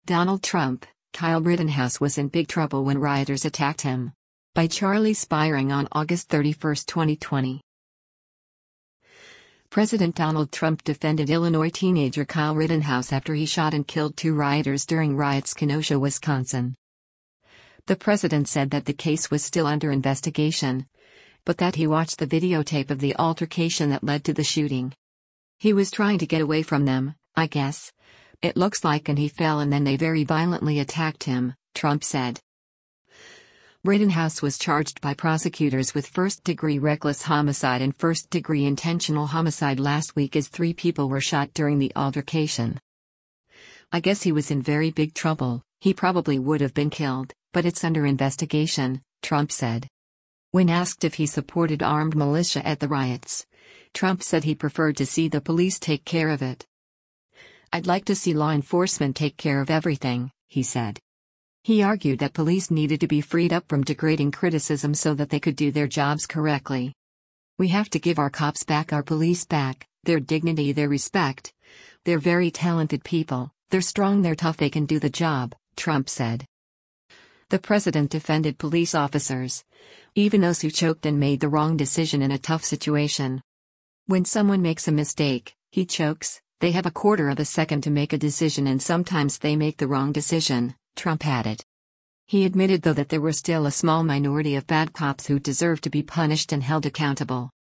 Donald Trump, Kyle Rittenhouse was in big trouble when rioters attacked him. By Charlie Spiring on August 31, 2020. President Donald Trump defended Illinois teenager Kyle Rittenhouse after he shot and killed two rioters during riots in Kenosha, Wisconsin. The president said that the case was still under investigation, but that he watched the videotape of the altercation that led to the shooting. He was trying to get away from them, I guess. It looks like, and he fell and then they very violently attacked him, Trump said. Rittenhouse was charged by prosecutors with first-degree reckless homicide and first-degree intentional homicide last week as 3 people were shot during the altercation. I guess he was in very big trouble. He probably would have been killed, but it's under investigation, Trump said. When asked if he supported armed militia at the riots, Trump said he preferred to see the police take care of it. "I'd like to see law enforcement take care of everything," he said. He argued that police needed to be freed up from degrading criticism so that they could do their jobs correctly. "We have to give our cops back, our police back, their dignity, their respect. They're very talented people, they're strong, they're tough, they can do the job," Trump said. The president defended police officers, even those who choked and made the wrong decision in a tough situation. "When someone makes a mistake, he chokes, they have a quarter of a second to make a decision and sometimes they make the wrong decision," Trump added. He admitted though that there were still a small minority of bad cops who deserve to be punished and held accountable.